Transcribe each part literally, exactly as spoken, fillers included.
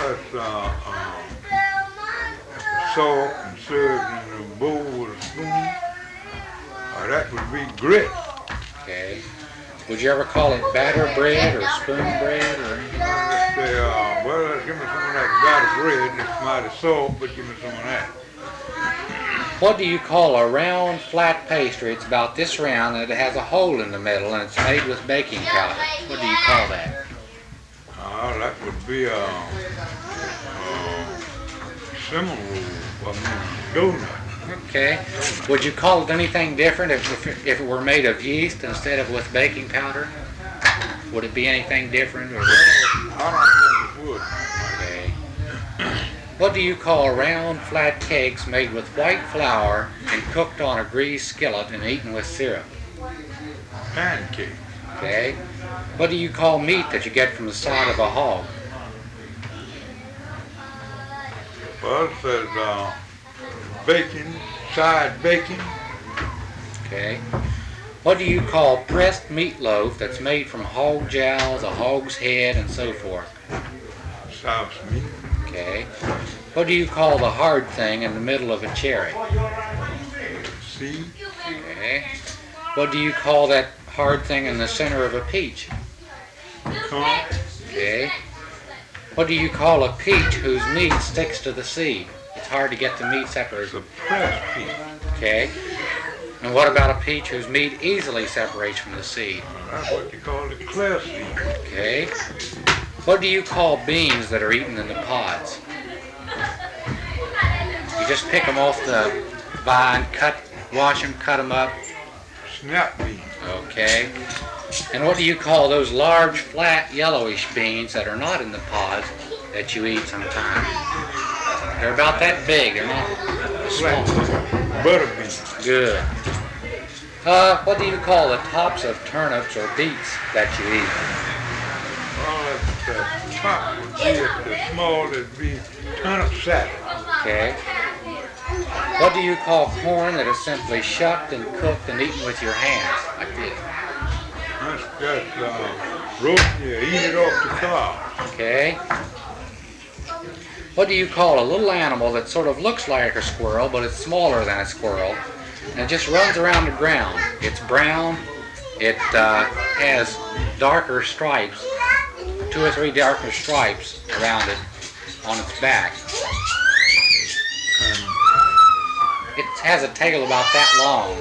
that's uh, uh, salt and served in a bowl with a spoon. Uh, that would be grits. Okay. Would you ever call it batter bread or spoon bread or anything? I say, uh, well, give me some of that batter bread. It's mighty salt, but give me some of that. What do you call a round, flat pastry? It's about this round and it has a hole in the middle and it's made with baking powder. What do you call that? Uh, that would be a, a similar, I mean, donut. Okay. Would you call it anything different if, if, if it were made of yeast instead of with baking powder? Would it be anything different? Or would it... I don't think it would. Okay. What do you call round, flat cakes made with white flour and cooked on a greased skillet and eaten with syrup? Pancake. Okay. What do you call meat that you get from the side of a hog? Well, it says uh, bacon, side bacon. Okay. What do you call pressed meatloaf that's made from hog jowls, a hog's head, and so forth? Souse meat. Okay. What do you call the hard thing in the middle of a cherry? Seed. Okay. What do you call that hard thing in the center of a peach? Corn. Okay. What do you call a peach whose meat sticks to the seed? It's hard to get the meat separated. It's a pressed peach. Okay. And what about a peach whose meat easily separates from the seed? That's what you call the clear seed. Okay. What do you call beans that are eaten in the pods? You just pick them off the vine, cut, wash them, cut them up. Snap bean. Okay. And what do you call those large, flat, yellowish beans that are not in the pods that you eat sometimes? They're about that big. They're not small. Flat butter beans. Good. Uh, what do you call the tops of turnips or beets that you eat? Well, the top would be at the small, it'd be turnip salad. Okay. What do you call corn that is simply shucked and cooked and eaten with your hands, like this? That's just uh, roasting you, eat it off the cob. Okay. What do you call a little animal that sort of looks like a squirrel, but it's smaller than a squirrel, and it just runs around the ground? It's brown. It uh, has darker stripes, two or three darker stripes around it on its back. It has a tail about that long.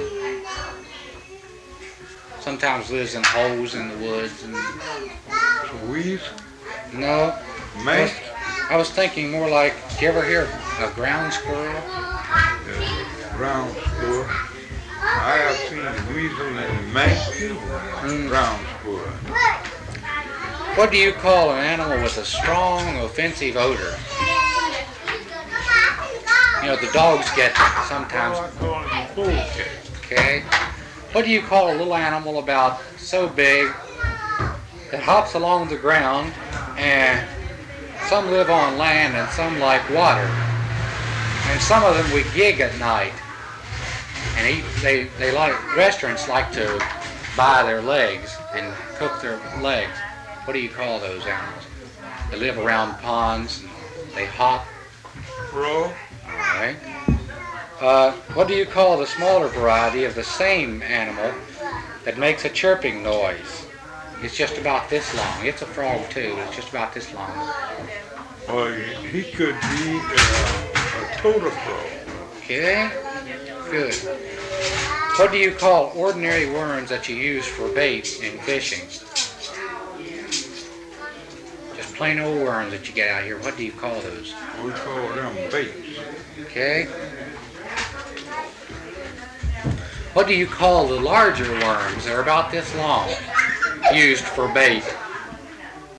Sometimes lives in holes in the woods. And Weeds? no, Mink? I was thinking more like, do you ever hear a ground squirrel? The ground squirrel. I have seen the weasel and the mink too. Mm. Ground squirrel. What do you call an animal with a strong, offensive odor? You know, the dogs get sometimes. I call it a polecat. Okay. What do you call a little animal about so big that hops along the ground, and some live on land and some like water, and some of them we gig at night, and eat, they they like restaurants like to buy their legs and cook their legs. What do you call those animals? They live around ponds. And they hop. Crow? Alright. Uh, what do you call the smaller variety of the same animal that makes a chirping noise? It's just about this long. It's a frog too, but it's just about this long. Well, he could be uh, a totem frog. Okay? Good. What do you call ordinary worms that you use for bait in fishing? Just plain old worms that you get out here. What do you call those? We call them baits. Okay. What do you call the larger worms? They're about this long, used for bait.